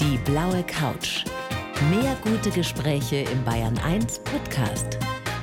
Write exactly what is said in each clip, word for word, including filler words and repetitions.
Die blaue Couch. Mehr gute Gespräche im Bayern eins Podcast.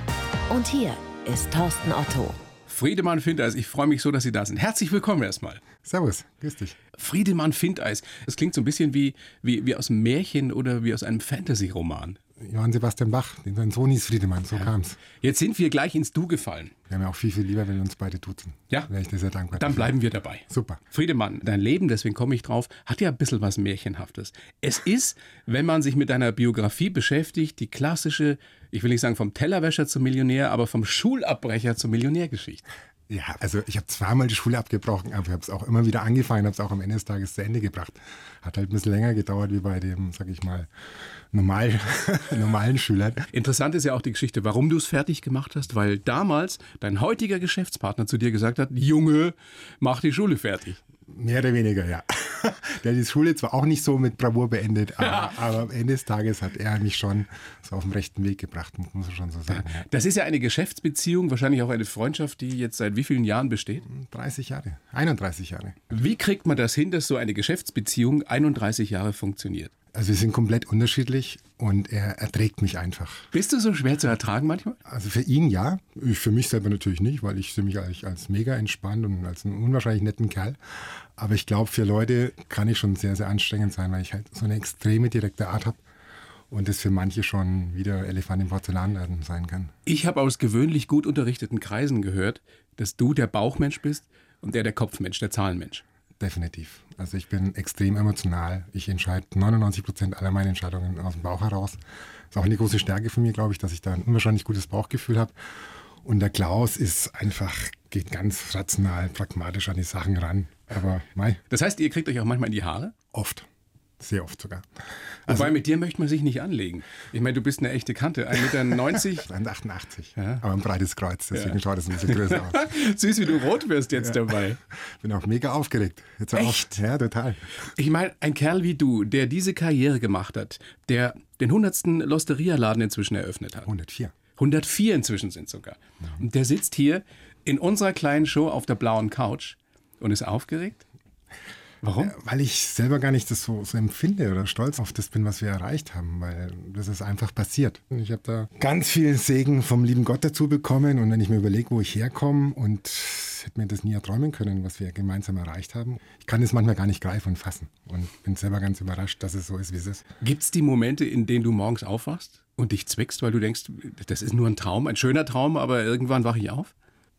Und hier ist Thorsten Otto. Friedemann Findeis, ich freue mich so, dass Sie da sind. Herzlich willkommen erstmal. Servus, grüß dich. Friedemann Findeis, das klingt so ein bisschen wie, wie, wie aus einem Märchen oder wie aus einem Fantasy-Roman. Johann Sebastian Bach, den sein Sohn hieß Friedemann, so ja. kam's. Jetzt sind wir gleich ins Du gefallen. Wir haben ja auch viel, viel lieber, wenn wir uns beide duzen. Ja, wäre ich dir sehr dankbar. Dann dafür. bleiben wir dabei. Super. Friedemann, dein Leben, deswegen komme ich drauf, hat ja ein bisschen was Märchenhaftes. Es ist, wenn man sich mit deiner Biografie beschäftigt, die klassische, ich will nicht sagen vom Tellerwäscher zum Millionär, aber vom Schulabbrecher zur Millionärgeschichte. Ja, also ich habe zweimal die Schule abgebrochen, aber ich habe es auch immer wieder angefangen, habe es auch am Ende des Tages zu Ende gebracht. Hat halt ein bisschen länger gedauert wie bei dem, sag ich mal, normal, normalen Schülern. Interessant ist ja auch die Geschichte, warum du es fertig gemacht hast, weil damals dein heutiger Geschäftspartner zu dir gesagt hat, Junge, mach die Schule fertig. Mehr oder weniger, ja. Der hat die Schule zwar auch nicht so mit Bravour beendet, aber, Ja. aber am Ende des Tages hat er mich schon so auf den rechten Weg gebracht, muss man schon so sagen. Ja. Das ist ja eine Geschäftsbeziehung, wahrscheinlich auch eine Freundschaft, die jetzt seit wie vielen Jahren besteht? dreißig Jahre, einunddreißig Jahre. Wie kriegt man das hin, dass so eine Geschäftsbeziehung einunddreißig Jahre funktioniert? Also wir sind komplett unterschiedlich und er erträgt mich einfach. Bist du so schwer zu ertragen manchmal? Also für ihn ja, ich, für mich selber natürlich nicht, weil ich sehe mich eigentlich als mega entspannt und als einen unwahrscheinlich netten Kerl. Aber ich glaube, für Leute kann ich schon sehr, sehr anstrengend sein, weil ich halt so eine extreme direkte Art habe und das für manche schon wieder Elefant im Porzellanladen sein kann. Ich habe aus gewöhnlich gut unterrichteten Kreisen gehört, dass du der Bauchmensch bist und der der Kopfmensch, der Zahlenmensch. Definitiv. Also ich bin extrem emotional. Ich entscheide neunundneunzig Prozent aller meine Entscheidungen aus dem Bauch heraus. Ist auch eine große Stärke von mir, glaube ich, dass ich da ein unwahrscheinlich gutes Bauchgefühl habe. Und der Klaus ist einfach, geht ganz rational, pragmatisch an die Sachen ran. Aber mei, Das heißt, ihr kriegt euch auch manchmal in die Haare? oft. Sehr oft sogar. Wobei, mit dir möchte man sich nicht anlegen. Ich meine, du bist eine echte Kante, ein Meter neunzig. eins Komma achtundachtzig. Ja. Aber ein breites Kreuz, deswegen Ja. schaut es ein bisschen größer aus. Süß, wie du rot wirst jetzt Ja. dabei. Bin auch mega aufgeregt. Jetzt hör auf. Echt? Ja, total. Ich meine, ein Kerl wie du, der diese Karriere gemacht hat, der den hundertsten Losteria-Laden inzwischen eröffnet hat. hundertvier. hundertvier inzwischen sind sogar. Und der sitzt hier in unserer kleinen Show auf der blauen Couch und ist aufgeregt. Warum? Weil ich selber gar nicht das so, so empfinde oder stolz auf das bin, was wir erreicht haben, weil das ist einfach passiert. Ich habe da ganz viel Segen vom lieben Gott dazu bekommen und wenn ich mir überlege, wo ich herkomme und hätte mir das nie erträumen können, was wir gemeinsam erreicht haben. Ich kann es manchmal gar nicht greifen und fassen und bin selber ganz überrascht, dass es so ist, wie es ist. Gibt es die Momente, in denen du morgens aufwachst und dich zwickst, weil du denkst, das ist nur ein Traum, ein schöner Traum, aber irgendwann wache ich auf?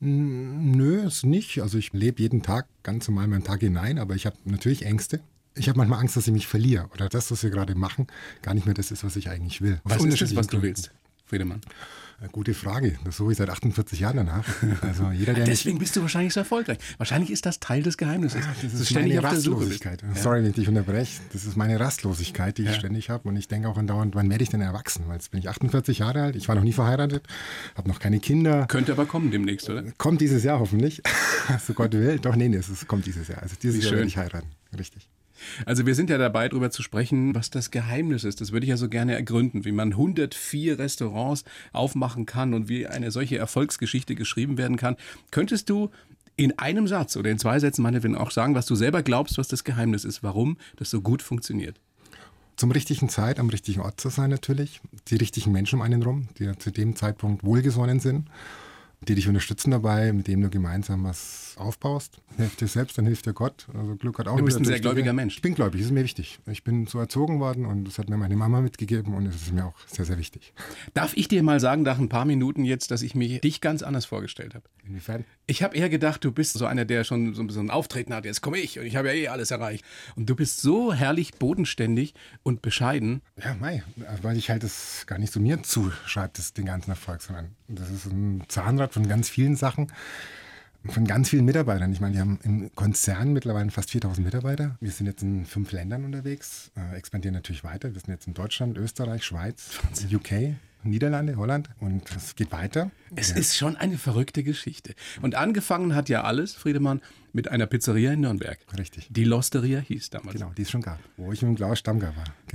Nö, ist nicht. Also ich lebe jeden Tag ganz normal meinen Tag hinein, aber ich habe natürlich Ängste. Ich habe manchmal Angst, dass ich mich verliere oder das, was wir gerade machen, gar nicht mehr das ist, was ich eigentlich will. Was ist das, was du willst, Friedemann? Eine gute Frage. Das suche ich seit achtundvierzig Jahren danach. Also jeder, der mich, Deswegen bist du wahrscheinlich so erfolgreich. Wahrscheinlich ist das Teil des Geheimnisses. das dass du ist meine auf der Suche bist. Rastlosigkeit. Sorry, wenn ich dich unterbreche. Das ist meine Rastlosigkeit, die ich Ja. ständig habe. Und ich denke auch andauernd, wann werde ich denn erwachsen? Weil jetzt bin ich achtundvierzig Jahre alt. Ich war noch nie verheiratet, habe noch keine Kinder. Könnte aber kommen demnächst, oder? Kommt dieses Jahr hoffentlich. So Gott will. Doch, nee, nee, es ist- kommt dieses Jahr. Also dieses Wie Jahr schön. werde ich heiraten. Richtig. Also wir sind ja dabei, darüber zu sprechen, was das Geheimnis ist. Das würde ich ja so gerne ergründen, wie man hundertvier Restaurants aufmachen kann und wie eine solche Erfolgsgeschichte geschrieben werden kann. Könntest du in einem Satz oder in zwei Sätzen meinetwegen auch sagen, was du selber glaubst, was das Geheimnis ist, warum das so gut funktioniert? Zum richtigen Zeit, am richtigen Ort zu sein natürlich. Die richtigen Menschen um einen rum, die zu dem Zeitpunkt wohlgesonnen sind, die dich unterstützen dabei, mit dem du gemeinsam was aufbaust. Hilft dir selbst, dann hilft dir Gott. Also Glück hat auch Du bist wieder ein sehr Durchstücke. gläubiger Mensch. Ich bin gläubig, das ist mir wichtig. Ich bin so erzogen worden und das hat mir meine Mama mitgegeben und es ist mir auch sehr, sehr wichtig. Darf ich dir mal sagen, nach ein paar Minuten jetzt, dass ich mir dich ganz anders vorgestellt habe? Inwiefern? Ich habe eher gedacht, du bist so einer, der schon so so ein Auftreten hat. Jetzt komme ich und ich habe ja eh alles erreicht. Und du bist so herrlich bodenständig und bescheiden. Ja, mei, weil ich halt das gar nicht so mir zuschreibe, das den ganzen Erfolg, sondern das ist ein Zahnrad von ganz vielen Sachen, von ganz vielen Mitarbeitern. Ich meine, wir haben im Konzern mittlerweile fast viertausend Mitarbeiter. Wir sind jetzt in fünf Ländern unterwegs, äh, expandieren natürlich weiter. Wir sind jetzt in Deutschland, Österreich, Schweiz, U K, Niederlande, Holland und es geht weiter. Es Ja. ist schon eine verrückte Geschichte. Und angefangen hat ja alles, Friedemann, mit einer Pizzeria in Nürnberg. Richtig. Die Losteria hieß damals. Genau, die es schon gab, wo ich mit dem Klaus Stammgart war. Genau.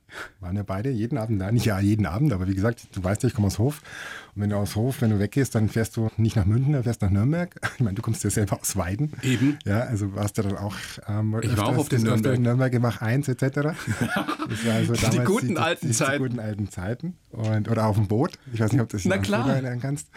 Waren ja beide jeden Abend da. Nicht ja jeden Abend, aber wie gesagt, du weißt ja, ich komme aus Hof. Und wenn du aus Hof, wenn du weggehst, dann fährst du nicht nach München, dann fährst du nach Nürnberg. Ich meine, du kommst ja selber aus Weiden. Eben. Ja, also warst du dann auch ähm, ich war auch auf den Nürnberg. Nürnberg. Nürnberg gemacht eins et cetera. Das war also die guten die, alten die, Zeiten. Die guten alten Zeiten. Und, oder auf dem Boot. Ich weiß nicht, ob du dich Na noch klar. erinnern kannst.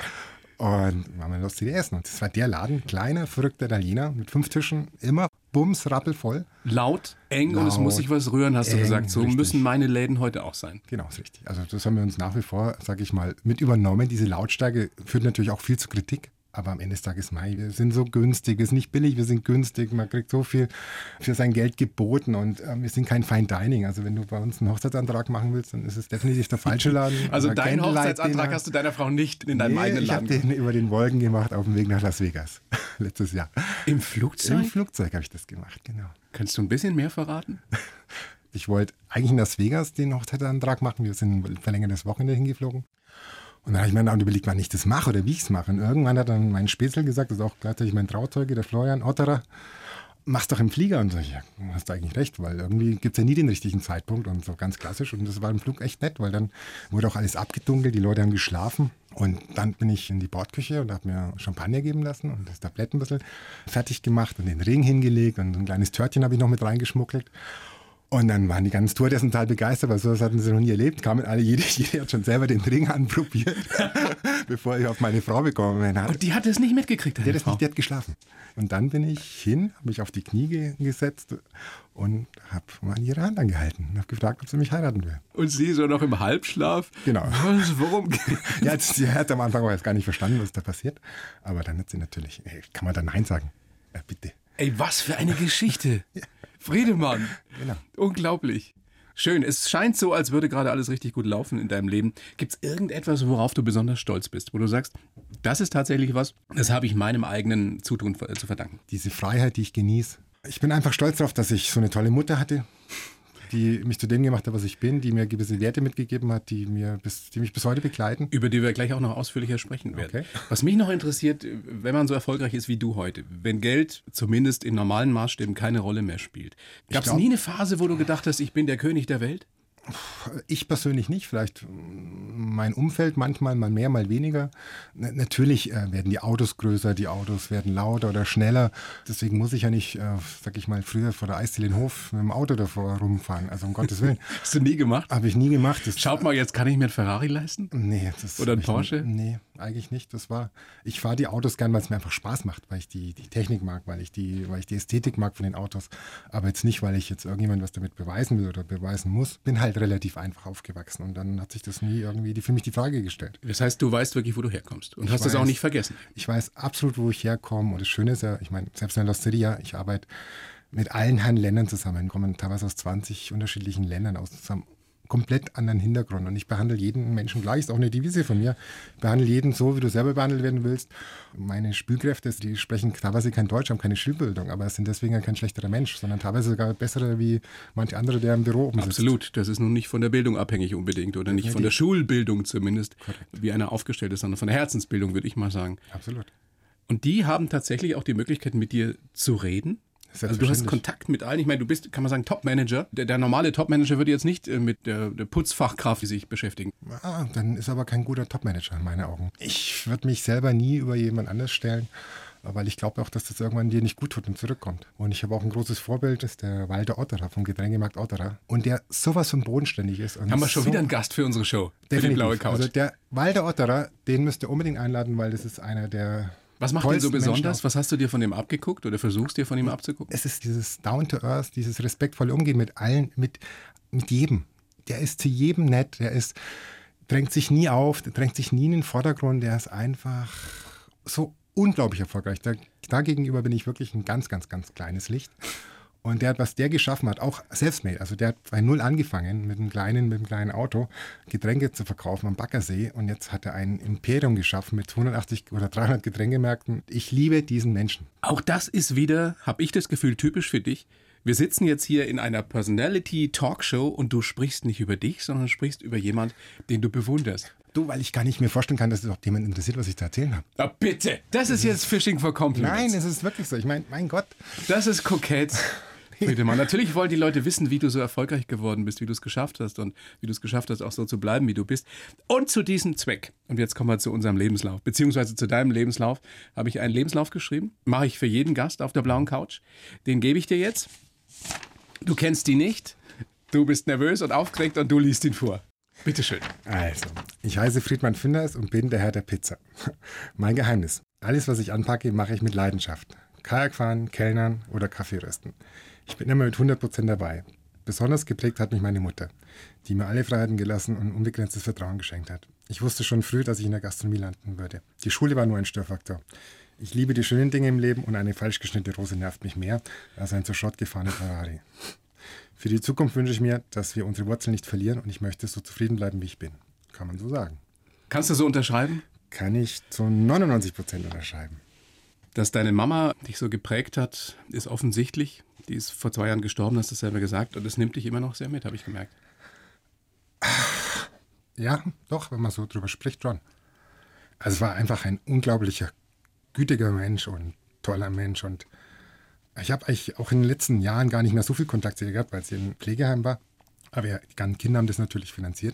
Und waren wir lustige Essen. Und das war der Laden, kleiner, verrückter Italiener mit fünf Tischen, immer bums, rappelvoll. Laut, eng und es Laut, muss sich was rühren, hast du eng, gesagt. So richtig. müssen meine Läden heute auch sein. Genau, ist richtig. Also das haben wir uns nach wie vor, sage ich mal, mit übernommen. Diese Lautstärke führt natürlich auch viel zu Kritik. Aber am Ende des Tages, mei, wir sind so günstig, wir sind nicht billig, wir sind günstig, man kriegt so viel für sein Geld geboten und äh, wir sind kein Fine Dining. Also wenn du bei uns einen Hochzeitsantrag machen willst, dann ist es definitiv der falsche Laden. Also Oder deinen Candlelight Hochzeitsantrag Dinner. hast du deiner Frau nicht in deinem Nee, eigenen ich habe Laden. den über den Wolken gemacht auf dem Weg nach Las Vegas letztes Jahr. Im Flugzeug? Im Flugzeug habe ich das gemacht, genau. Kannst du ein bisschen mehr verraten? Ich wollte eigentlich in Las Vegas den Hochzeitsantrag machen. Wir sind ein verlängertes Wochenende hingeflogen. Und dann habe ich mir dann überlegt, wann ich das mache oder wie ich es mache. Und irgendwann hat dann mein Spätzle gesagt, das ist auch gleichzeitig mein Trauzeuge, der Florian Otterer, mach's doch im Flieger. Und so, ja, hast du eigentlich recht, weil irgendwie gibt es ja nie den richtigen Zeitpunkt und so ganz klassisch. Und das war im Flug echt nett, weil dann wurde auch alles abgedunkelt, die Leute haben geschlafen. Und dann bin ich in die Bordküche und habe mir Champagner geben lassen und das Tablett ein bisschen fertig gemacht und den Ring hingelegt und ein kleines Törtchen habe ich noch mit reingeschmuggelt. Und dann waren die ganzen Tourdessen total begeistert, weil sowas hatten sie noch nie erlebt. Kamen alle, jeder, jeder hat schon selber den Ring anprobiert, bevor ich auf meine Frau bekommen habe. Und die hat es nicht mitgekriegt, Die deine hat, es Frau? nicht, die hat geschlafen. Und dann bin ich hin, habe mich auf die Knie ge gesetzt und habe mal an ihre Hand angehalten und habe gefragt, ob sie mich heiraten will. Und sie so noch im Halbschlaf? Genau. Was, worum geht Ja, das, sie hat am Anfang auch jetzt gar nicht verstanden, was da passiert. Aber dann hat sie natürlich, ey, kann man da Nein sagen? Ja, bitte. Ey, was für eine Geschichte. Friedemann. Genau. Unglaublich. Schön. Es scheint so, als würde gerade alles richtig gut laufen in deinem Leben. Gibt es irgendetwas, worauf du besonders stolz bist? Wo du sagst, das ist tatsächlich was, das habe ich meinem eigenen Zutun zu verdanken. Diese Freiheit, die ich genieße. Ich bin einfach stolz darauf, dass ich so eine tolle Mutter hatte, die mich zu dem gemacht hat, was ich bin, die mir gewisse Werte mitgegeben hat, die, mir bis, die mich bis heute begleiten. Über die wir gleich auch noch ausführlicher sprechen werden. Okay. Was mich noch interessiert, wenn man so erfolgreich ist wie du heute, wenn Geld zumindest in normalen Maßstäben keine Rolle mehr spielt. Gab es glaub- nie eine Phase, wo du gedacht hast, ich bin der König der Welt? Ich persönlich nicht, vielleicht mein Umfeld manchmal, mal mehr, mal weniger. N natürlich äh, werden die Autos größer, die Autos werden lauter oder schneller. Deswegen muss ich ja nicht, äh, sag ich mal, früher vor der Eisdiele in Hof mit dem Auto davor rumfahren. Also um Gottes Willen. Hast du nie gemacht? Habe ich nie gemacht. Das, Schaut mal, jetzt kann ich mir einen Ferrari leisten? Nee, das Oder ein ich- Porsche? Nee, eigentlich nicht. Das war, ich fahre die Autos gern, weil es mir einfach Spaß macht, weil ich die, die Technik mag, weil ich, die, weil ich die Ästhetik mag von den Autos. Aber jetzt nicht, weil ich jetzt irgendjemand was damit beweisen will oder beweisen muss. Bin halt relativ einfach aufgewachsen und dann hat sich das nie irgendwie die, für mich die Frage gestellt. Das heißt, du weißt wirklich, wo du herkommst und Ich hast es auch weiß. nicht vergessen. Ich weiß absolut, wo ich herkomme und das Schöne ist ja, ich meine, selbst in der Losteria, ich arbeite mit allen Herren Ländern zusammen, kommen teilweise aus zwanzig unterschiedlichen Ländern aus zusammen. Komplett anderen Hintergrund und ich behandle jeden Menschen gleich, ist auch eine Devise von mir. Ich behandle jeden so, wie du selber behandelt werden willst. Meine Spülkräfte, die sprechen teilweise kein Deutsch, haben keine Schulbildung, aber sind deswegen ja kein schlechterer Mensch, sondern teilweise sogar bessere wie manche andere, der im Büro oben sitzt. Absolut. Das ist nun nicht von der Bildung abhängig unbedingt oder nicht von der Schulbildung zumindest, wie einer aufgestellt ist, sondern von der Herzensbildung, würde ich mal sagen. Absolut. Und die haben tatsächlich auch die Möglichkeit, mit dir zu reden? Also du hast Selbstverständlich. Kontakt mit allen. Ich meine, du bist, kann man sagen, Topmanager. Der, der normale Topmanager würde jetzt nicht äh, mit der, der Putzfachkraft sich beschäftigen. Ah, dann ist aber kein guter Topmanager in meinen Augen. Ich würde mich selber nie über jemand anders stellen, weil ich glaube auch, dass das irgendwann dir nicht gut tut und zurückkommt. Und ich habe auch ein großes Vorbild, das ist der Walter Otterer vom Getränkemarkt Otterer. Und der sowas von bodenständig ist. Und Haben wir schon so wieder einen Gast für unsere Show, für die definitiv. blaue Couch. Also der Walter Otterer, den müsst ihr unbedingt einladen, weil das ist einer der Was macht ihn so tollsten Menschen besonders? auf- Was hast du dir von ihm abgeguckt oder versuchst dir von ihm abzugucken? Es ist dieses Down-to-Earth, dieses respektvolle Umgehen mit allen, mit, mit jedem. Der ist zu jedem nett, der ist, drängt sich nie auf, der drängt sich nie in den Vordergrund, der ist einfach so unglaublich erfolgreich. Da, da gegenüber bin ich wirklich ein ganz, ganz, ganz kleines Licht. Und der, was der geschaffen hat, auch selbstmade, also der hat bei Null angefangen, mit einem kleinen, mit einem kleinen Auto Getränke zu verkaufen am Baggersee. Und jetzt hat er ein Imperium geschaffen mit hundertachtzig oder dreihundert Getränkemärkten. Ich liebe diesen Menschen. Auch das ist wieder, habe ich das Gefühl, typisch für dich. Wir sitzen jetzt hier in einer Personality-Talkshow und du sprichst nicht über dich, sondern sprichst über jemand, den du bewunderst. Du, weil ich gar nicht mir vorstellen kann, dass es auch jemand interessiert, was ich da erzählen habe. Na bitte, das ist jetzt Fishing for Compliments. Nein, es ist wirklich so. Ich meine, mein Gott. Das ist kokett. Friedemann, natürlich wollen die Leute wissen, wie du so erfolgreich geworden bist, wie du es geschafft hast und wie du es geschafft hast, auch so zu bleiben, wie du bist. Und zu diesem Zweck, und jetzt kommen wir zu unserem Lebenslauf, beziehungsweise zu deinem Lebenslauf, habe ich einen Lebenslauf geschrieben, mache ich für jeden Gast auf der blauen Couch. Den gebe ich dir jetzt. Du kennst ihn nicht, du bist nervös und aufgeregt und du liest ihn vor. Bitteschön. Also, ich heiße Friedmann Finders und bin der Herr der Pizza. Mein Geheimnis. Alles, was ich anpacke, mache ich mit Leidenschaft. Kajak fahren, Kellnern oder Kaffee rösten. Ich bin immer mit hundert Prozent dabei. Besonders geprägt hat mich meine Mutter, die mir alle Freiheiten gelassen und unbegrenztes Vertrauen geschenkt hat. Ich wusste schon früh, dass ich in der Gastronomie landen würde. Die Schule war nur ein Störfaktor. Ich liebe die schönen Dinge im Leben und eine falsch geschnittene Rose nervt mich mehr als ein zur Schrott gefahrener Ferrari. Für die Zukunft wünsche ich mir, dass wir unsere Wurzeln nicht verlieren und ich möchte so zufrieden bleiben, wie ich bin. Kann man so sagen. Kannst du so unterschreiben? Kann ich zu neunundneunzig Prozent unterschreiben. Dass deine Mama dich so geprägt hat, ist offensichtlich. Die ist vor zwei Jahren gestorben, hast du selber gesagt. Und das nimmt dich immer noch sehr mit, habe ich gemerkt. Ja, doch, wenn man so drüber spricht, schon. Also es war einfach ein unglaublicher, gütiger Mensch und toller Mensch. Und ich habe eigentlich auch in den letzten Jahren gar nicht mehr so viel Kontakt zu ihr gehabt, weil sie im Pflegeheim war. Aber ja, die ganzen Kinder haben das natürlich finanziert.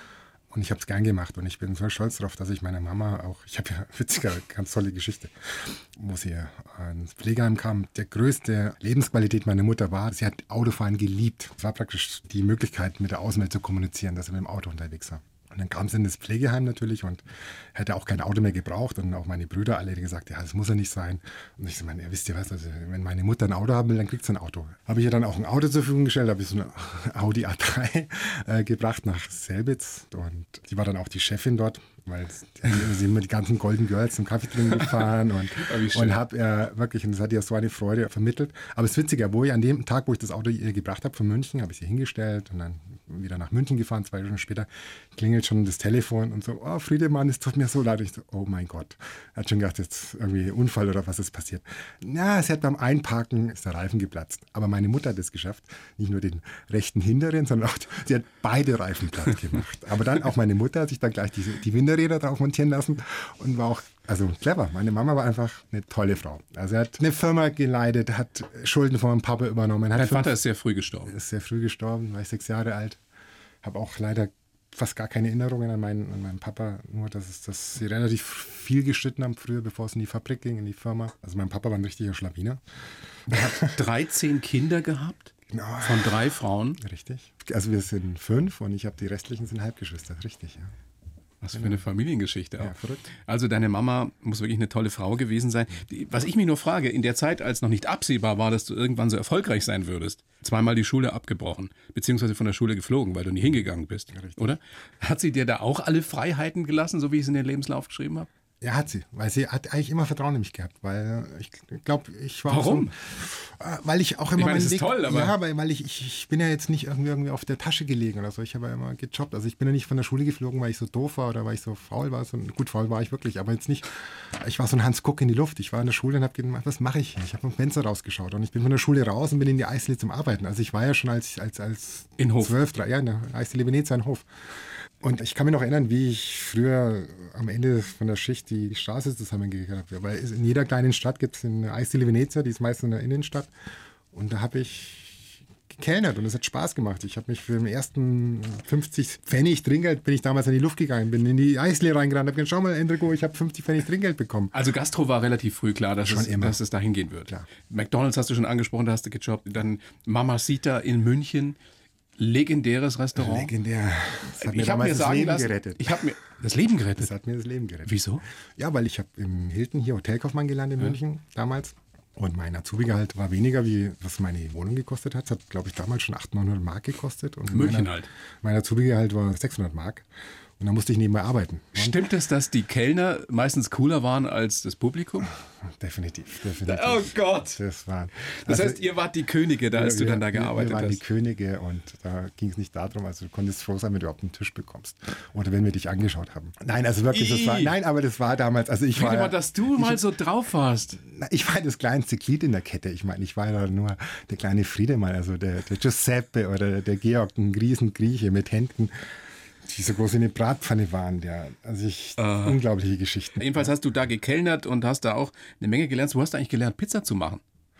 Und ich habe es gern gemacht und ich bin so stolz darauf, dass ich meiner Mama auch, ich habe ja witziger, ganz tolle Geschichte, wo sie ins Pflegeheim kam. Der größte Lebensqualität meiner Mutter war, sie hat Autofahren geliebt. Es war praktisch die Möglichkeit, mit der Außenwelt zu kommunizieren, dass sie mit dem Auto unterwegs war. Und dann kam sie in das Pflegeheim natürlich und hätte auch kein Auto mehr gebraucht. Und auch meine Brüder alle gesagt, ja, das muss ja nicht sein. Und ich so, meine, ja, wisst ihr was, also, wenn meine Mutter ein Auto haben will, dann kriegt sie ein Auto. Habe ich ihr dann auch ein Auto zur Verfügung gestellt, habe ich so eine Audi A drei äh, gebracht nach Selbitz. Und die war dann auch die Chefin dort, weil sie immer die ganzen Golden Girls zum Kaffee trinken gefahren. Und, und habe äh, wirklich, und das hat ihr so eine Freude vermittelt. Aber das Witzige, wo ich an dem Tag, wo ich das Auto ihr gebracht habe von München, habe ich sie hingestellt und dann wieder nach München gefahren, zwei Stunden später klingelt schon das Telefon und so, oh Friedemann, es tut mir so leid. Ich so, oh mein Gott. Er hat schon gedacht, jetzt irgendwie Unfall oder was ist passiert. Na, sie hat beim Einparken, ist der Reifen geplatzt. Aber meine Mutter hat es geschafft, nicht nur den rechten hinteren, sondern auch, sie hat beide Reifen platt gemacht. Aber dann auch meine Mutter hat sich dann gleich die, die Winterräder drauf montieren lassen und war auch, also clever. Meine Mama war einfach eine tolle Frau. Also er hat eine Firma geleitet, hat Schulden von meinem Papa übernommen. Dein Vater ist sehr früh gestorben. Ist sehr früh gestorben, war ich sechs Jahre alt. Habe auch leider fast gar keine Erinnerungen an meinen, an meinen Papa, nur dass, es, dass sie relativ viel gestritten haben früher, bevor es in die Fabrik ging, in die Firma. Also mein Papa war ein richtiger Schlawiner. Er hat dreizehn Kinder gehabt, genau. Von drei Frauen. Richtig. Also wir sind fünf und ich habe die restlichen sind Halbgeschwister, richtig, ja. Was für eine Familiengeschichte auch. Ja, verrückt. Also deine Mama muss wirklich eine tolle Frau gewesen sein. Die, was ich mich nur frage, in der Zeit, als noch nicht absehbar war, dass du irgendwann so erfolgreich sein würdest, zweimal die Schule abgebrochen, beziehungsweise von der Schule geflogen, weil du nie hingegangen bist, ja, oder? Hat sie dir da auch alle Freiheiten gelassen, so wie ich es in den Lebenslauf geschrieben habe? Ja, hat sie, weil sie hat eigentlich immer Vertrauen in mich gehabt, weil ich glaube, ich war Warum? So, äh, weil ich auch immer ich meine, meinen das ist Weg, toll, aber ja, weil, weil ich, ich, ich bin ja jetzt nicht irgendwie, irgendwie auf der Tasche gelegen oder so, ich habe ja immer gejobbt, also ich bin ja nicht von der Schule geflogen, weil ich so doof war oder weil ich so faul war, so, gut, faul war ich wirklich, aber jetzt nicht, ich war so ein Hans Kuck in die Luft, ich war in der Schule und habe gedacht, was mache ich hier? Ich habe vom Fenster rausgeschaut und ich bin von der Schule raus und bin in die Eisdiele zum Arbeiten, also ich war ja schon als, als, als in Hof. zwölf, drei, ja, in der Eisdiele Venezia in Hof. Und ich kann mich noch erinnern, wie ich früher am Ende von der Schicht die Straße zusammengekehrt habe. Weil in jeder kleinen Stadt gibt es eine Eisdiele Venezia, die ist meistens in der Innenstadt. Und da habe ich gekellnert und es hat Spaß gemacht. Ich habe mich für den ersten fünfzig Pfennig Trinkgeld, bin ich damals in die Luft gegangen, bin in die Eisdiele reingerannt, habe gesagt, schau mal, Enrico, ich habe fünfzig Pfennig Trinkgeld bekommen. Also Gastro war relativ früh klar, dass, Schon es, immer. dass es dahin gehen wird. Klar. McDonald's hast du schon angesprochen, da hast du gejobbt. Dann Mamacita in München. Legendäres Restaurant. Legendär. Das hat mir ich habe damals mir das sagen Leben lassen, gerettet. ich habe mir das Leben gerettet. Das hat mir das Leben gerettet. Wieso? Ja, weil ich habe im Hilton hier Hotelkaufmann gelernt in ja. München damals. Und mein Azubi-Gehalt war weniger, wie was meine Wohnung gekostet hat. Es hat, glaube ich, damals schon achthundert, neunhundert Mark gekostet. Und München mein, halt. Mein Azubi-Gehalt war sechshundert Mark. Und da musste ich nebenbei arbeiten. Und Stimmt es, dass die Kellner meistens cooler waren als das Publikum? Definitiv, definitiv. Oh Gott! Das, war, das also, heißt, ihr wart die Könige, da als wir, du dann da gearbeitet wir waren hast. die Könige und da ging es nicht darum, also du konntest froh sein, wenn du überhaupt einen Tisch bekommst. Oder wenn wir dich angeschaut haben. Nein, also wirklich, das war, nein, aber das war damals, also ich war... Mal, dass du ich, mal so drauf warst. Ich war das kleinste Glied in der Kette. Ich meine, ich war ja nur der kleine Friedemann, also der, der Giuseppe oder der Georg, ein Riesengrieche mit Händen, die so groß in eine Bratpfanne waren. Ja. Also ich, uh. unglaubliche Geschichten. Jedenfalls hast du da gekellnert und hast da auch eine Menge gelernt. Du hast eigentlich gelernt, Pizza zu machen.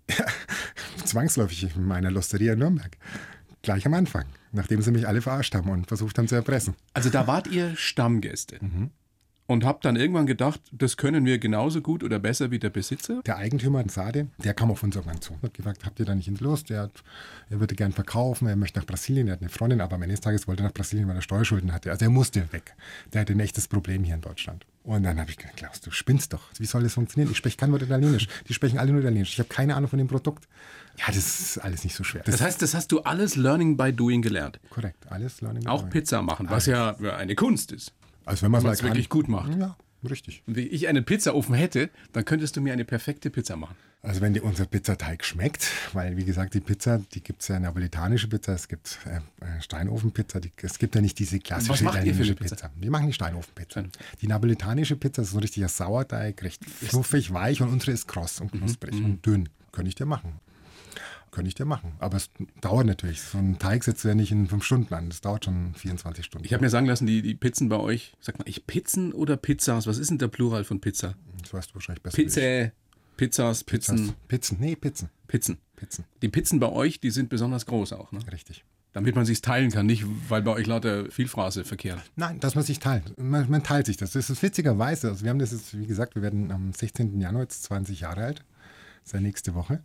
Zwangsläufig in meiner Losteria in Nürnberg. Gleich am Anfang, nachdem sie mich alle verarscht haben und versucht haben zu erpressen. Also da wart ihr Stammgäste. Mhm. Und habt dann irgendwann gedacht, das können wir genauso gut oder besser wie der Besitzer? Der Eigentümer, Sade, der kam auf uns irgendwann zu. Hat gefragt, habt ihr da nicht Lust? Er, hat, er würde gern verkaufen, er möchte nach Brasilien, er hat eine Freundin, aber am Ende des Tages wollte er nach Brasilien, weil er Steuerschulden hatte. Also er musste weg. Der hatte ein echtes Problem hier in Deutschland. Und dann habe ich gedacht, Klaus, du spinnst doch. Wie soll das funktionieren? Ich spreche kein Wort Italienisch. Die sprechen alle nur Italienisch. Ich habe keine Ahnung von dem Produkt. Ja, das ist alles nicht so schwer. Das, das heißt, das hast du alles Learning by Doing gelernt? Korrekt, alles Learning by Auch Doing. Pizza machen, was ja eine Kunst ist. Also wenn man es wirklich gut macht. Ja, richtig. Und wenn ich einen Pizzaofen hätte, dann könntest du mir eine perfekte Pizza machen. Also wenn dir unser Pizzateig schmeckt, weil wie gesagt, die Pizza, die gibt es ja napolitanische Pizza, es gibt äh, Steinofenpizza, die, es gibt ja nicht diese klassische Was macht ihr für eine Pizza? Pizza? Wir machen die Steinofenpizza. Die napolitanische Pizza ist so ein richtiger Sauerteig, recht fluffig, weich und unsere ist kross und knusprig mhm. und dünn. Könnte ich dir machen. Könnte ich dir machen. Aber es dauert natürlich. So ein Teig setzt du ja nicht in fünf Stunden an. Das dauert schon vierundzwanzig Stunden. Ich habe mir sagen lassen, die, die Pizzen bei euch, sag mal, ich Pizzen oder Pizzas? Was ist denn der Plural von Pizza? Das weißt du wahrscheinlich besser. Pizza, Pizzas, Pizzen. Pizzas. Pizzen, nee, Pizzen. Pizzen. Pizzen. Die Pizzen bei euch, die sind besonders groß auch, ne? Richtig. Damit man sich teilen kann, nicht weil bei euch lauter Vielfraße verkehren. Nein, dass man sich teilt. Man, man teilt sich das. Das ist witzigerweise. Also wir haben das jetzt, wie gesagt, wir werden am sechzehnten Januar jetzt zwanzig Jahre alt. Das ist ja nächste Woche.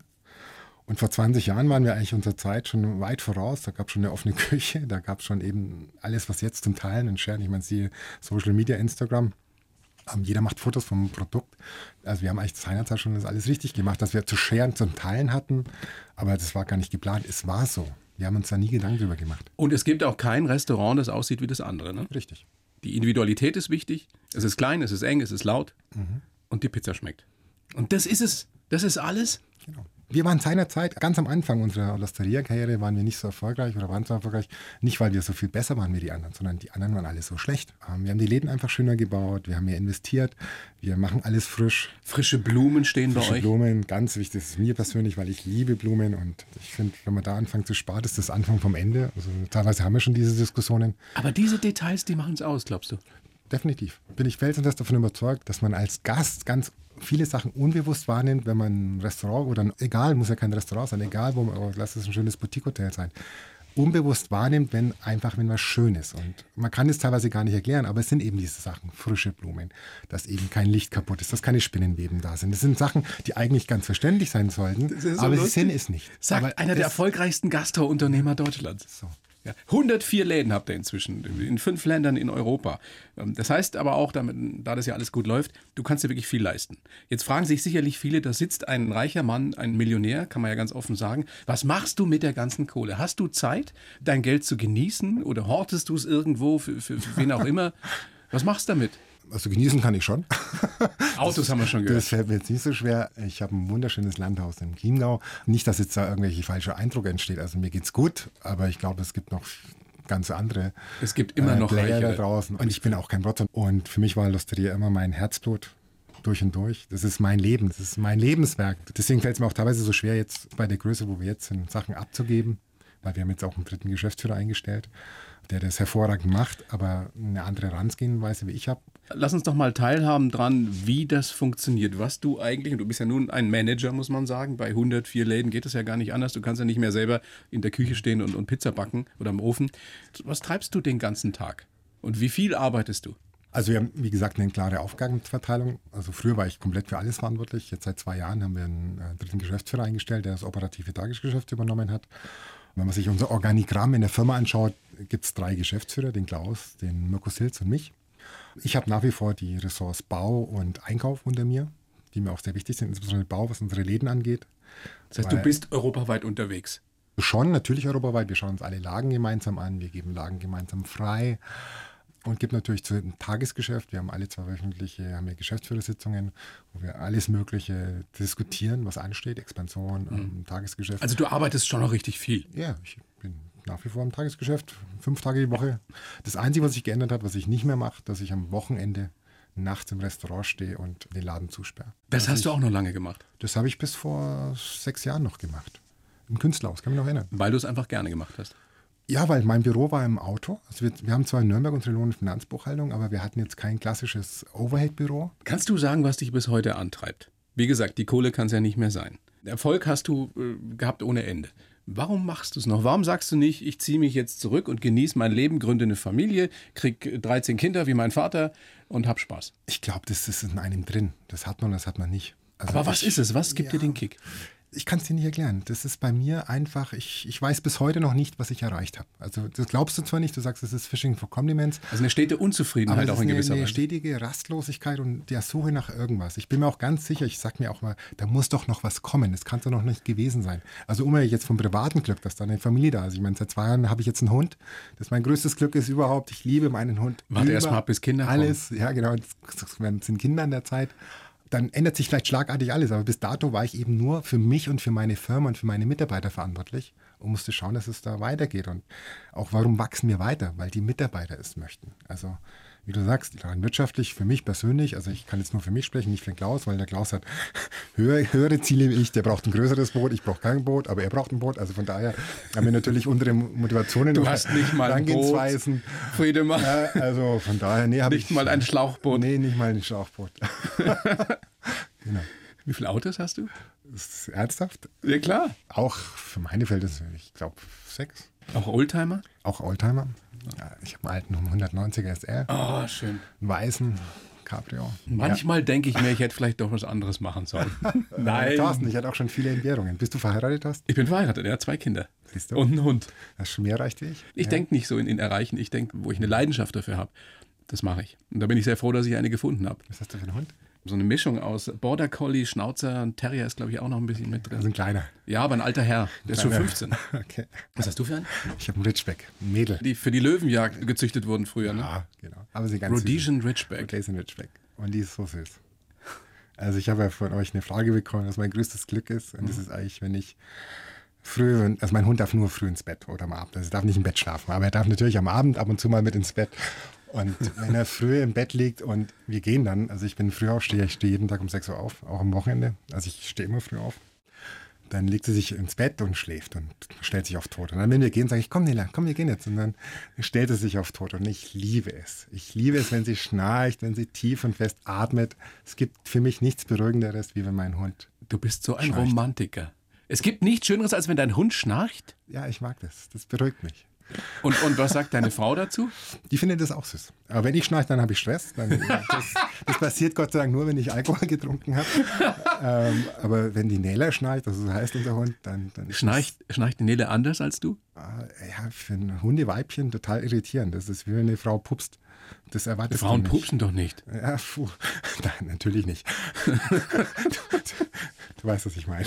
Und vor zwanzig Jahren waren wir eigentlich unserer Zeit schon weit voraus. Da gab es schon eine offene Küche, da gab es schon eben alles, was jetzt zum Teilen und Sharen. Ich meine, siehe Social Media, Instagram. Ähm, jeder macht Fotos vom Produkt. Also wir haben eigentlich seinerzeit schon das alles richtig gemacht, dass wir zu Sharen, zum Teilen hatten. Aber das war gar nicht geplant. Es war so. Wir haben uns da nie Gedanken drüber gemacht. Und es gibt auch kein Restaurant, das aussieht wie das andere, ne? Richtig. Die Individualität ist wichtig. Es ist klein, es ist eng, es ist laut. Mhm. Und die Pizza schmeckt. Und das ist es. Das ist alles. Genau. Wir waren seinerzeit, ganz am Anfang unserer Losteria-Karriere, waren wir nicht so erfolgreich oder waren so erfolgreich, nicht weil wir so viel besser waren wie die anderen, sondern die anderen waren alle so schlecht. Wir haben die Läden einfach schöner gebaut, wir haben mehr investiert, wir machen alles frisch. Frische Blumen stehen Frische bei euch? Blumen, ganz wichtig, das ist mir persönlich, weil ich liebe Blumen und ich finde, wenn man da anfängt zu sparen, ist das Anfang vom Ende. Also teilweise haben wir schon diese Diskussionen. Aber diese Details, die machen es aus, glaubst du? Definitiv. Bin ich felsenfest davon überzeugt, dass man als Gast ganz viele Sachen unbewusst wahrnimmt, wenn man ein Restaurant oder ein, egal, muss ja kein Restaurant sein, egal, wo man, oh, lass es ein schönes Boutique-Hotel sein, unbewusst wahrnimmt, wenn einfach, wenn was schön ist. Und man kann es teilweise gar nicht erklären, aber es sind eben diese Sachen, frische Blumen, dass eben kein Licht kaputt ist, dass keine Spinnenweben da sind. Das sind Sachen, die eigentlich ganz verständlich sein sollten, so aber lustig. Sie sind es nicht. Sagt aber einer der erfolgreichsten Gastro-Unternehmer Deutschlands. So. Ja, hundertvier Läden habt ihr inzwischen, in fünf Ländern in Europa. Das heißt aber auch, damit, da das ja alles gut läuft, du kannst dir wirklich viel leisten. Jetzt fragen sich sicherlich viele, da sitzt ein reicher Mann, ein Millionär, kann man ja ganz offen sagen. Was machst du mit der ganzen Kohle? Hast du Zeit, dein Geld zu genießen oder hortest du es irgendwo für, für, für wen auch immer? Was machst du damit? Also genießen kann ich schon. Autos das, haben wir schon gehört. Das fällt mir jetzt nicht so schwer. Ich habe ein wunderschönes Landhaus im Chiemgau. Nicht, dass jetzt da irgendwelche falsche Eindruck entsteht. Also mir geht's gut, aber ich glaube, es gibt noch ganz andere Es gibt immer äh, noch Player Reichere. da draußen. Und ich bin auch kein Rotter. Und für mich war Losteria immer mein Herzblut. Durch und durch. Das ist mein Leben. Das ist mein Lebenswerk. Deswegen fällt es mir auch teilweise so schwer, jetzt bei der Größe, wo wir jetzt sind, Sachen abzugeben. Weil wir haben jetzt auch einen dritten Geschäftsführer eingestellt, der das hervorragend macht, aber eine andere Herangehensweise wie ich habe. Lass uns doch mal teilhaben dran, wie das funktioniert. Was du eigentlich, und du bist ja nun ein Manager, muss man sagen, bei hundertvier Läden geht es ja gar nicht anders. Du kannst ja nicht mehr selber in der Küche stehen und, und Pizza backen oder im Ofen. Was treibst du den ganzen Tag? Und wie viel arbeitest du? Also wir haben, wie gesagt, eine klare Aufgabenverteilung. Also früher war ich komplett für alles verantwortlich. Jetzt seit zwei Jahren haben wir einen äh, dritten Geschäftsführer eingestellt, der das operative Tagesgeschäft übernommen hat. Wenn man sich unser Organigramm in der Firma anschaut, gibt es drei Geschäftsführer, den Klaus, den Mirko Silz und mich. Ich habe nach wie vor die Ressorts Bau und Einkauf unter mir, die mir auch sehr wichtig sind, insbesondere Bau, was unsere Läden angeht. Das heißt, Weil, du bist europaweit unterwegs? Schon, natürlich europaweit. Wir schauen uns alle Lagen gemeinsam an, wir geben Lagen gemeinsam frei. Und gibt natürlich zu dem Tagesgeschäft, wir haben alle zwei wöchentliche haben wir Geschäftsführersitzungen, wo wir alles Mögliche diskutieren, was ansteht, Expansion, mhm. ähm, Tagesgeschäft. Also du arbeitest schon noch richtig viel? Ja, ich bin nach wie vor im Tagesgeschäft, fünf Tage die Woche. Das Einzige, was sich geändert hat, was ich nicht mehr mache, dass ich am Wochenende nachts im Restaurant stehe und den Laden zusperre. Das also hast ich, du auch noch lange gemacht? Das habe ich bis vor sechs Jahren noch gemacht. Im Künstlerhaus, kann mich noch erinnern. Weil du es einfach gerne gemacht hast? Ja, weil mein Büro war im Auto. Also wir, wir haben zwar in Nürnberg unsere Lohn- und Finanzbuchhaltung, aber wir hatten jetzt kein klassisches Overhead-Büro. Kannst du sagen, was dich bis heute antreibt? Wie gesagt, die Kohle kann es ja nicht mehr sein. Erfolg hast du äh, gehabt ohne Ende. Warum machst du es noch? Warum sagst du nicht, ich ziehe mich jetzt zurück und genieße mein Leben, gründe eine Familie, krieg dreizehn Kinder wie mein Vater und hab Spaß? Ich glaube, das ist in einem drin. Das hat man, das hat man nicht. Also Aber was ich, ist es? Was gibt ja, dir den Kick? Ich kann es dir nicht erklären. Das ist bei mir einfach, ich, ich weiß bis heute noch nicht, was ich erreicht habe. Also das glaubst du zwar nicht, du sagst, es ist Fishing for Compliments. Also eine stete Unzufriedenheit aber auch in gewisser eine, Weise. eine stetige Rastlosigkeit und der Suche nach irgendwas. Ich bin mir auch ganz sicher, ich sag mir auch mal, da muss doch noch was kommen. Das kann doch noch nicht gewesen sein. Also unabhängig jetzt vom privaten Glück, dass da eine Familie da ist. Ich meine, seit zwei Jahren habe ich jetzt einen Hund. Das ist mein größtes Glück ist überhaupt. Ich liebe meinen Hund. Warte erst mal ab, bis Kinder kommen. Alles, ja genau, es sind Kinder in der Zeit. Dann ändert sich vielleicht schlagartig alles, aber bis dato war ich eben nur für mich und für meine Firma und für meine Mitarbeiter verantwortlich und musste schauen, dass es da weitergeht. Und auch warum wachsen wir weiter? Weil die Mitarbeiter es möchten. Also wie du sagst, rein wirtschaftlich, für mich persönlich, also ich kann jetzt nur für mich sprechen, nicht für den Klaus, weil der Klaus hat höhere, höhere Ziele wie ich, der braucht ein größeres Boot, ich brauche kein Boot, aber er braucht ein Boot, also von daher haben wir natürlich unsere Motivationen. Du hast nicht mal ein Boot, Friedemann. Ja, also von daher, nee, habe ich... Nicht mal ein Schlauchboot. Nee, nicht mal ein Schlauchboot. Genau. Wie viele Autos hast du? Das ist ernsthaft? Ja, klar. Auch für meine Verhältnisse, ich glaube, sechs. Auch Oldtimer? Auch Oldtimer. Ja, ich habe einen alten hundertneunziger S R. Oh, schön. Einen weißen Cabrio. Manchmal ja. denke ich mir, ich hätte vielleicht doch was anderes machen sollen. Nein. Thorsten, ich hatte auch schon viele Entbehrungen. Bist du verheiratet, Thorsten? Ich bin verheiratet, er hat zwei Kinder. Siehst du? Und einen Hund. Hast du schon mehr erreicht wie ich? Ich ja. denke nicht so in, in Erreichen. Ich denke, wo ich eine Leidenschaft dafür habe, das mache ich. Und da bin ich sehr froh, dass ich eine gefunden habe. Was hast du für einen Hund? So eine Mischung aus Border Collie, Schnauzer und Terrier ist, glaube ich, auch noch ein bisschen mit drin. Also ein kleiner. Ja, aber ein alter Herr. Der ist schon fünfzehn. Okay. Was hast du für einen? Ich habe einen Ridgeback, ein Mädel. Die für die Löwenjagd gezüchtet wurden früher, ne? Ja, genau. Aber sie ganz Rhodesian Ridgeback. Rhodesian Ridgeback. Und die ist so süß. Also ich habe ja von euch eine Frage bekommen, was mein größtes Glück ist. Und mhm. das ist eigentlich, wenn ich früh, also mein Hund darf nur früh ins Bett oder am Abend. Also er darf nicht im Bett schlafen, aber er darf natürlich am Abend ab und zu mal mit ins Bett. Und wenn er früh im Bett liegt und wir gehen dann, also ich bin Frühaufsteher, ich stehe jeden Tag um sechs Uhr auf, auch am Wochenende, also ich stehe immer früh auf, dann legt sie sich ins Bett und schläft und stellt sich auf tot. Und dann, wenn wir gehen, sage ich, komm Nela, komm, wir gehen jetzt. Und dann stellt sie sich auf tot und ich liebe es. Ich liebe es, wenn sie schnarcht, wenn sie tief und fest atmet. Es gibt für mich nichts Beruhigenderes, wie wenn mein Hund Du bist so ein schnarcht. Romantiker. Es gibt nichts Schöneres, als wenn dein Hund schnarcht? Ja, ich mag das. Das beruhigt mich. Und, und was sagt deine Frau dazu? Die findet das auch süß. Aber wenn ich schnarche, dann habe ich Stress. Dann, das, das passiert Gott sei Dank nur, wenn ich Alkohol getrunken habe. ähm, aber wenn die Nele schnarcht, das heißt unser Hund, dann... dann schnarcht, das, schnarcht die Nele anders als du? Äh, ja, für ein Hundeweibchen total irritierend. Das ist wie wenn eine Frau pupst. Das erwartest Frauen du nicht. pupsen doch nicht. Ja, puh. Nein, natürlich nicht. du, du weißt, was ich meine.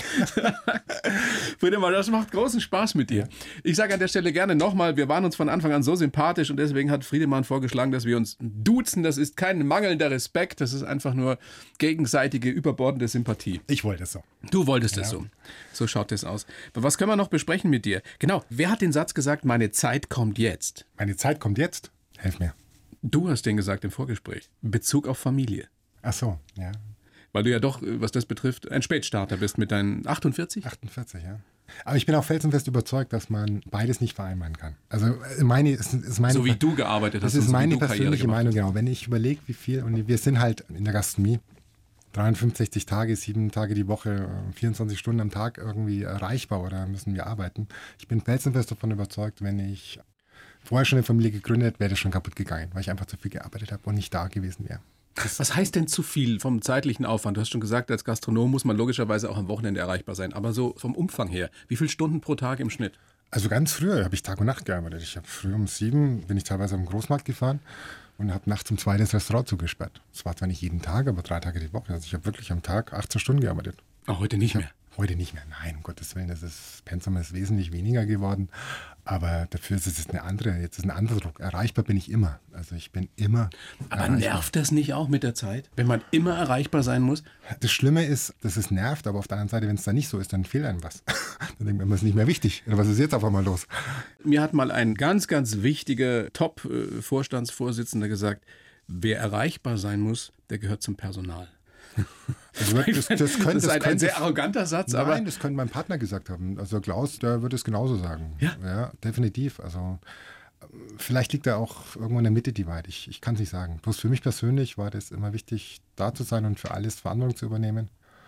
Friedemann, das macht großen Spaß mit dir. Ich sage an der Stelle gerne nochmal, wir waren uns von Anfang an so sympathisch und deswegen hat Friedemann vorgeschlagen, dass wir uns duzen. Das ist kein mangelnder Respekt, das ist einfach nur gegenseitige, überbordende Sympathie. Ich wollte es so. Du wolltest ja. es so. So schaut es aus. Aber was können wir noch besprechen mit dir? Genau, wer hat den Satz gesagt, meine Zeit kommt jetzt? Meine Zeit kommt jetzt? Helf mir. Du hast den gesagt im Vorgespräch. In Bezug auf Familie. Ach so, ja. Weil du ja doch, was das betrifft, ein Spätstarter bist mit deinen achtundvierzig? achtundvierzig, ja. Aber ich bin auch felsenfest überzeugt, dass man beides nicht vereinbaren kann. Also meine, ist, ist meine so wie du gearbeitet hast. Das ist so meine persönliche Meinung, genau. Wenn ich überlege, wie viel, und wir sind halt in der Gastronomie, dreiundfünfzig Tage, sieben Tage die Woche, vierundzwanzig Stunden am Tag irgendwie erreichbar oder müssen wir arbeiten. Ich bin felsenfest davon überzeugt, wenn ich vorher schon eine Familie gegründet, wäre das schon kaputt gegangen, weil ich einfach zu viel gearbeitet habe und nicht da gewesen wäre. Was heißt denn zu viel vom zeitlichen Aufwand? Du hast schon gesagt, als Gastronom muss man logischerweise auch am Wochenende erreichbar sein. Aber so vom Umfang her, wie viele Stunden pro Tag im Schnitt? Also ganz früher habe ich Tag und Nacht gearbeitet. Ich habe früh um sieben, bin ich teilweise am Großmarkt gefahren und habe nachts um zwei das Restaurant zugesperrt. Das war zwar nicht jeden Tag, aber drei Tage die Woche. Also ich habe wirklich am Tag achtzehn Stunden gearbeitet. Ach, heute nicht mehr? Heute nicht mehr, nein, um Gottes Willen, das ist, Pensum ist wesentlich weniger geworden, aber dafür ist es eine andere, jetzt ist ein anderer Druck. Erreichbar bin ich immer, also ich bin immer Aber erreichbar. Nervt das nicht auch mit der Zeit, wenn man immer erreichbar sein muss? Das Schlimme ist, dass es nervt, aber auf der anderen Seite, wenn es dann nicht so ist, dann fehlt einem was. Dann denkt man, es ist nicht mehr wichtig. Was ist jetzt auf einmal los? Mir hat mal ein ganz, ganz wichtiger Top-Vorstandsvorsitzender gesagt, wer erreichbar sein muss, der gehört zum Personal. Also das, das, das, könnte, das ist ein, das könnte, ein sehr arroganter Satz, nein, aber... Nein, das könnte mein Partner gesagt haben. Also Klaus, der würde es genauso sagen. Ja? Ja, definitiv. Also vielleicht liegt er auch irgendwo in der Mitte die Wahrheit. Ich, ich kann es nicht sagen. Bloß für mich persönlich war das immer wichtig, da zu sein und für alles Verantwortung zu übernehmen.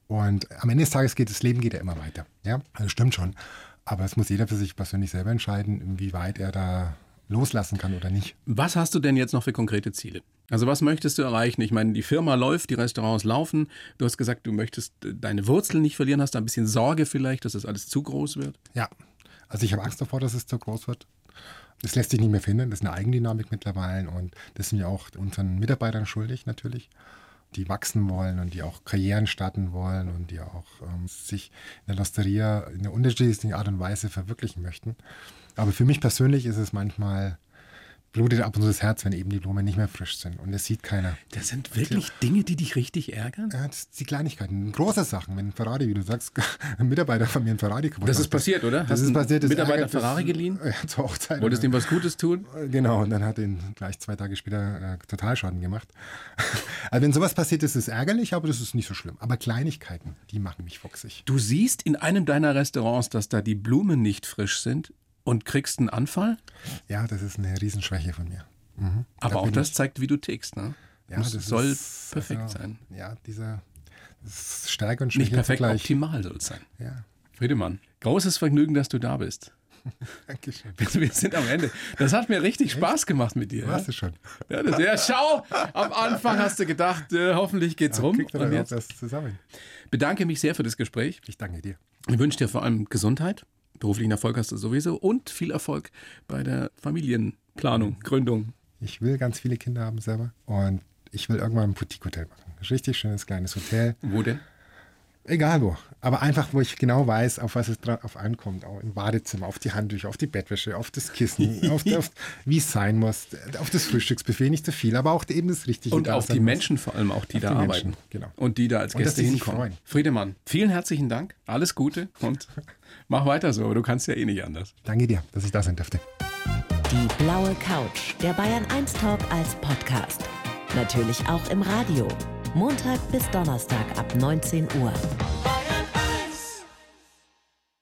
Und am Ende des Tages geht das Leben geht ja immer weiter. Ja, also stimmt schon. Aber es muss jeder für sich persönlich selber entscheiden, inwieweit er da loslassen kann oder nicht. Was hast du denn jetzt noch für konkrete Ziele? Also was möchtest du erreichen? Ich meine, die Firma läuft, die Restaurants laufen. Du hast gesagt, du möchtest deine Wurzeln nicht verlieren. Hast da ein bisschen Sorge vielleicht, dass das alles zu groß wird? Ja, also ich habe Angst davor, dass es zu groß wird. Das lässt sich nicht mehr finden. Das ist eine Eigendynamik mittlerweile und das sind wir auch unseren Mitarbeitern schuldig natürlich, die wachsen wollen und die auch Karrieren starten wollen und die auch ähm, sich in der Losteria in einer unterschiedlichen Art und Weise verwirklichen möchten. Aber für mich persönlich ist es manchmal, blutet ab und zu das Herz, wenn eben die Blumen nicht mehr frisch sind und das sieht keiner. Das sind wirklich Dinge, die dich richtig ärgern? Ja, das sind die Kleinigkeiten, große Sachen. Wenn ein Ferrari, wie du sagst, ein Mitarbeiter von mir ein Ferrari kaputt Das macht, ist passiert, oder? Das Hast ist du passiert. Das Mitarbeiter ärgert, Ferrari das, geliehen? Ja, zur Hochzeit. Wolltest du ihm was Gutes tun? Genau, und dann hat er ihn gleich zwei Tage später äh, Totalschaden gemacht. Also wenn sowas passiert, ist es ärgerlich, aber das ist nicht so schlimm. Aber Kleinigkeiten, die machen mich fuchsig. Du siehst in einem deiner Restaurants, dass da die Blumen nicht frisch sind und kriegst einen Anfall? Ja, das ist eine Riesenschwäche von mir. Mhm. Aber Da auch bin das ich- zeigt, wie du tickst, ne? Ja, das das soll ist, perfekt also, sein. Ja, dieser das ist Stärke und Schwäche Nicht perfekt, zugleich. optimal soll es sein. Ja, Friedemann, großes Vergnügen, dass du da bist. Dankeschön. Wir wir sind am Ende. Das hat mir richtig Spaß gemacht mit dir. Warst Ja? du schon? Ja, das, ja, schau, am Anfang hast du gedacht, äh, hoffentlich geht's rum. Kriegt er Und dann auch jetzt das zusammen? bedanke mich sehr für das Gespräch. Ich danke dir. Ich wünsche dir vor allem Gesundheit. Beruflichen Erfolg hast du sowieso und viel Erfolg bei der Familienplanung, Gründung. Ich will ganz viele Kinder haben selber und ich will irgendwann ein Boutique-Hotel machen. Ein richtig schönes kleines Hotel. Wo denn? Egal wo. Aber einfach, wo ich genau weiß, auf was es drauf ankommt. Auch im Badezimmer, auf die Handtücher, auf die Bettwäsche, auf das Kissen, auf, auf wie es sein muss, auf das Frühstücksbuffet, nicht zu viel, aber auch eben das Richtige. Und da auf sein die muss. Menschen vor allem auch, die Auf da die arbeiten. Menschen, genau. Und die da als Und dass Gäste die sich hinkommen. freuen. Friedemann, vielen herzlichen Dank. Alles Gute und mach weiter so. Aber du kannst ja eh nicht anders. Danke dir, dass ich da sein durfte. Die blaue Couch, der Bayern eins Talk als Podcast. Natürlich auch im Radio. Montag bis Donnerstag ab neunzehn Uhr.